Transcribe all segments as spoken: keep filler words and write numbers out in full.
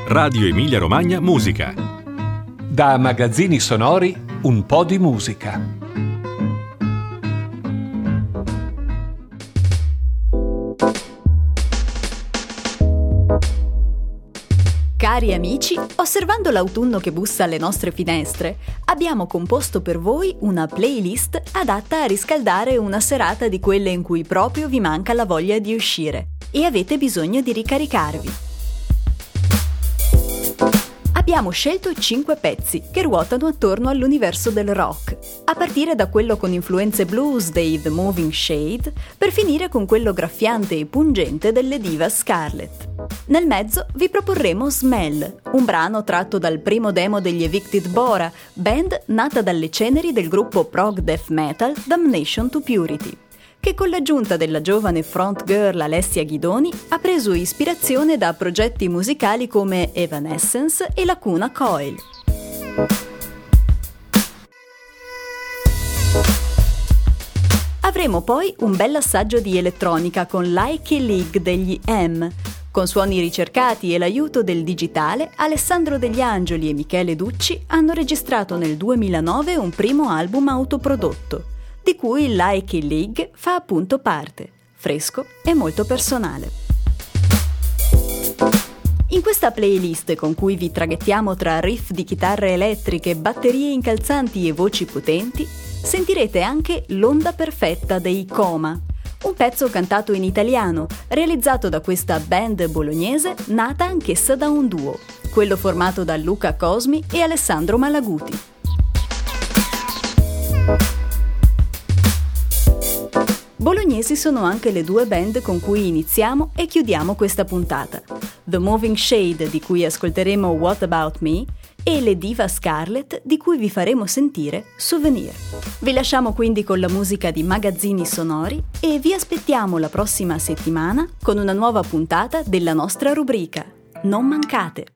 Radio Emilia Romagna Musica. Da Magazzini Sonori, un po' di musica. Cari amici, osservando l'autunno che bussa alle nostre finestre, abbiamo composto per voi una playlist adatta a riscaldare una serata di quelle in cui proprio vi manca la voglia di uscire e avete bisogno di ricaricarvi. Abbiamo scelto cinque pezzi che ruotano attorno all'universo del rock, a partire da quello con influenze blues dei The Moving Shade, per finire con quello graffiante e pungente delle diva Scarlett. Nel mezzo vi proporremo Smell, un brano tratto dal primo demo degli Evicted Bora, band nata dalle ceneri del gruppo prog death metal Damnation to Purity, che con l'aggiunta della giovane front girl Alessia Ghidoni ha preso ispirazione da progetti musicali come Evanescence e Lacuna Coil. Avremo poi un bel assaggio di elettronica con Like a League degli M. Con suoni ricercati e l'aiuto del digitale, Alessandro Degli Angioli e Michele Ducci hanno registrato nel duemilanove un primo album autoprodotto, di cui Like a League fa appunto parte, fresco e molto personale. In questa playlist con cui vi traghettiamo tra riff di chitarre elettriche, batterie incalzanti e voci potenti, sentirete anche L'onda perfetta dei Coma, un pezzo cantato in italiano, realizzato da questa band bolognese nata anch'essa da un duo, quello formato da Luca Cosmi e Alessandro Malaguti. Bolognesi sono anche le due band con cui iniziamo e chiudiamo questa puntata: The Moving Shade, di cui ascolteremo What About Me, e le diva Scarlett, di cui vi faremo sentire Souvenir. Vi lasciamo quindi con la musica di Magazzini Sonori e vi aspettiamo la prossima settimana con una nuova puntata della nostra rubrica. Non mancate!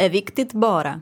Evicted Bora.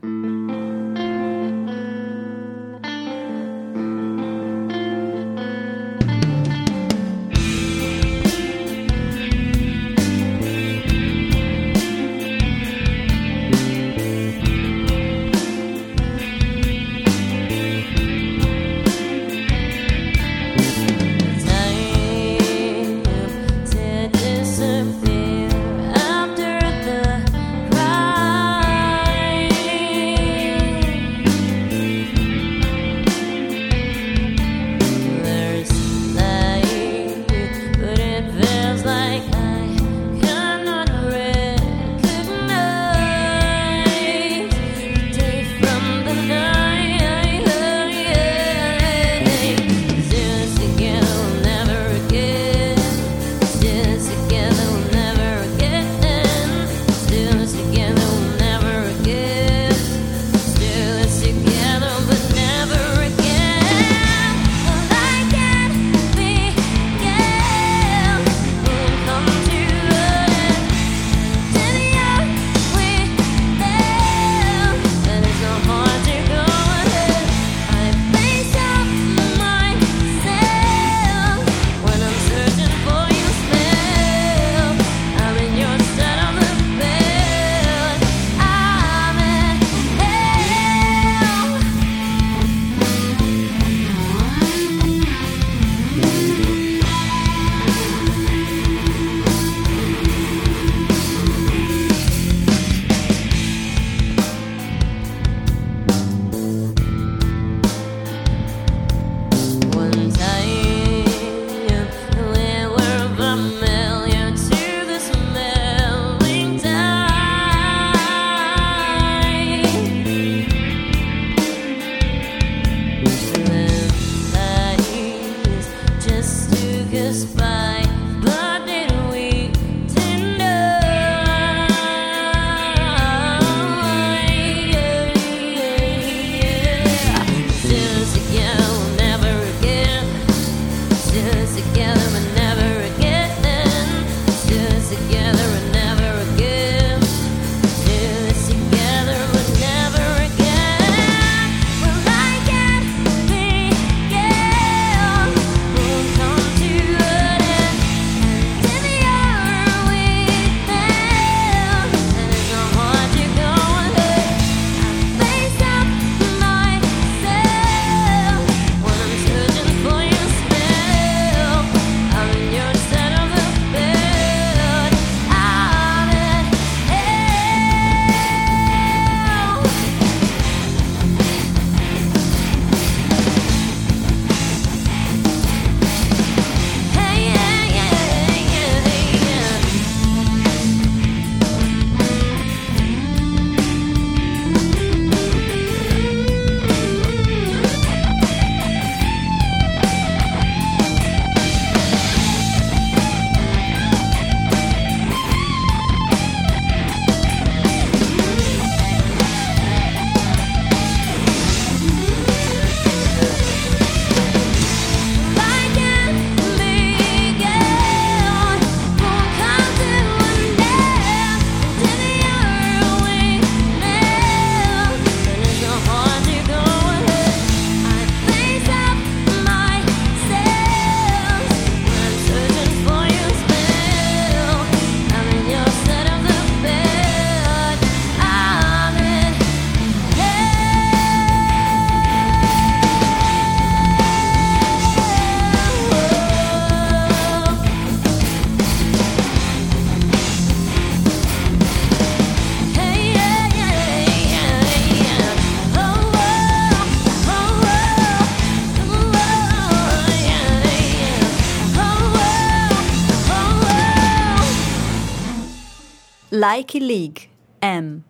Likey League, M.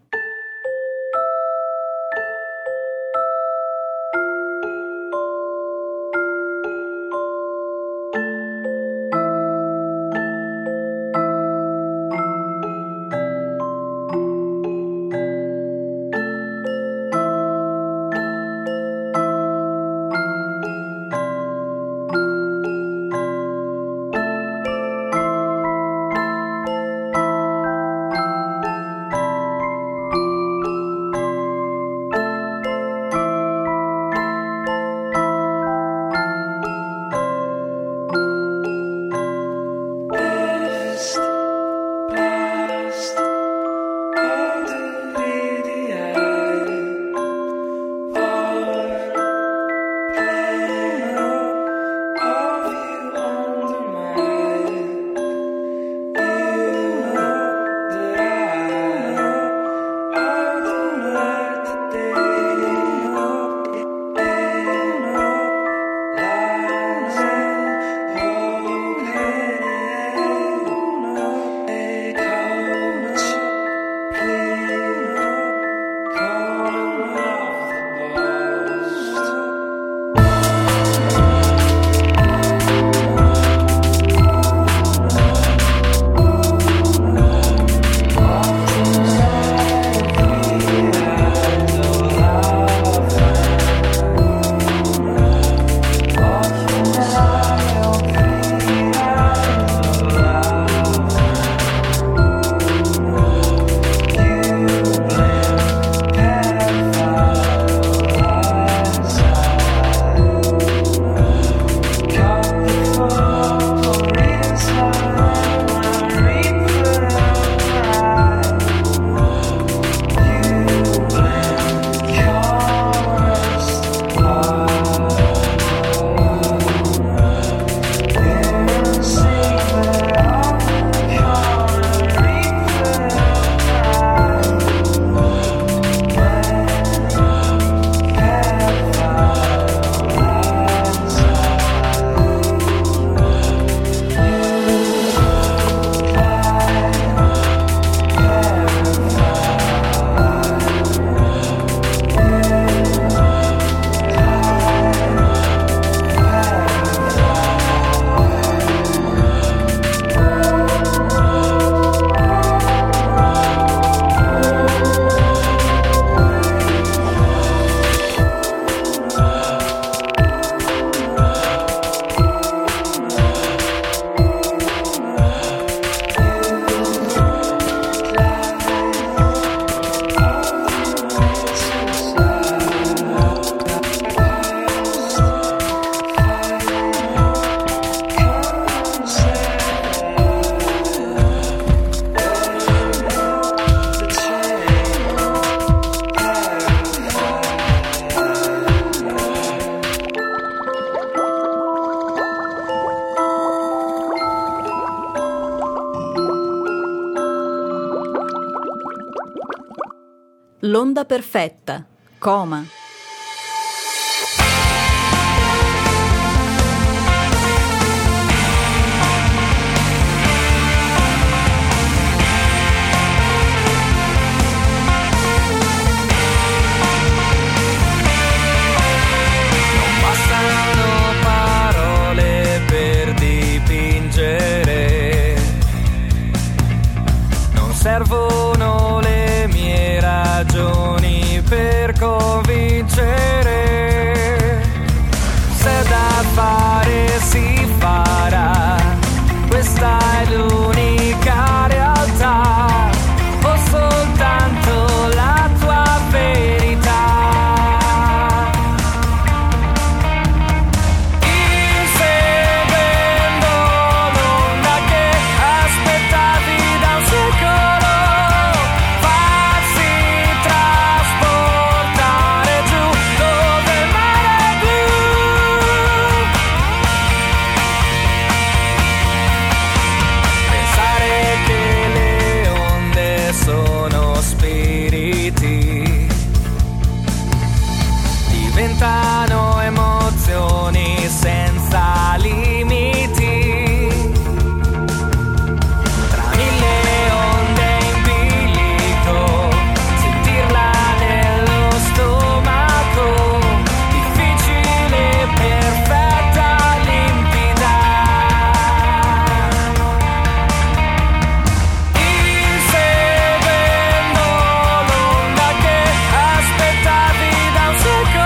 L'onda perfetta, Coma. Servono le mie ragioni per convincere. Se da fare si farà, questa è l'unica realtà, o soltanto la tua verità. Inseguendo l'onda che aspettavi da un secolo, diventano emozioni senza limiti, tra mille onde in bilico, sentirla nello stomaco, difficile, perfetta, limpida. Inseguendo l'onda che aspettavi da un secolo,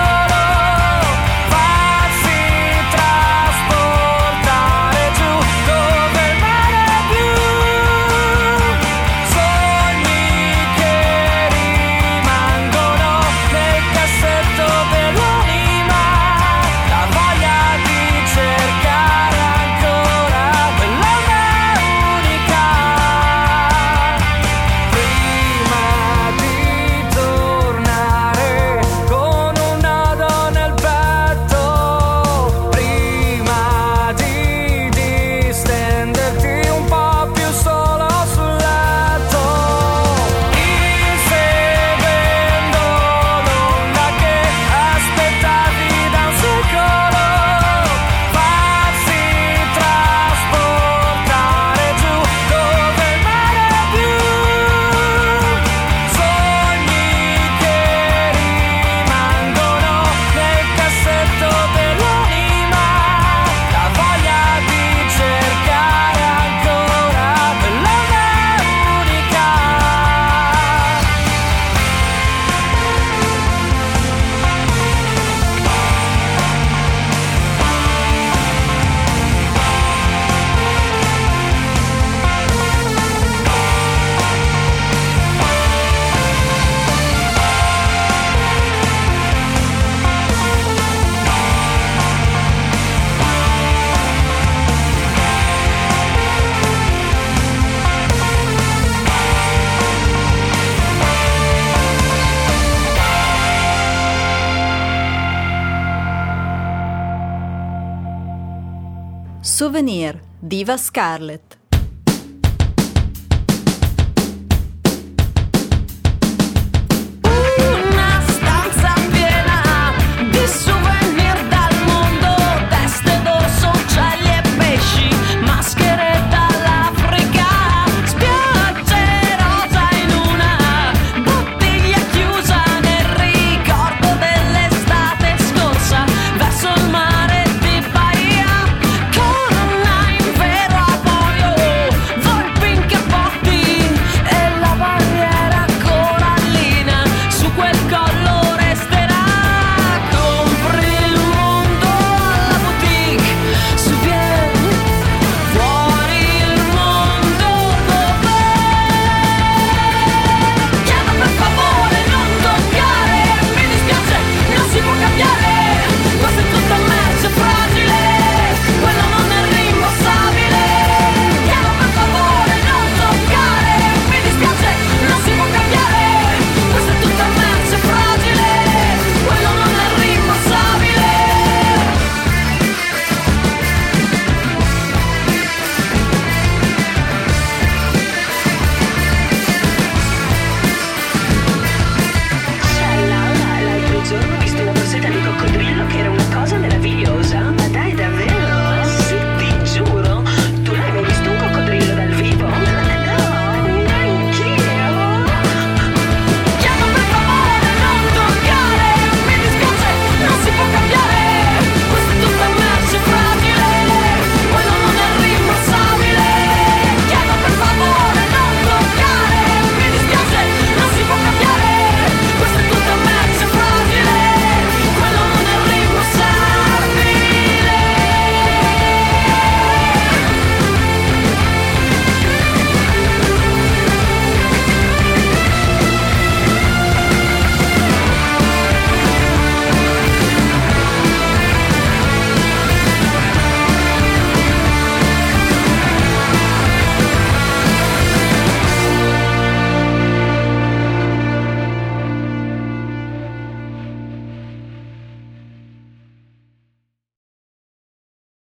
Souvenir, Diva Scarlett.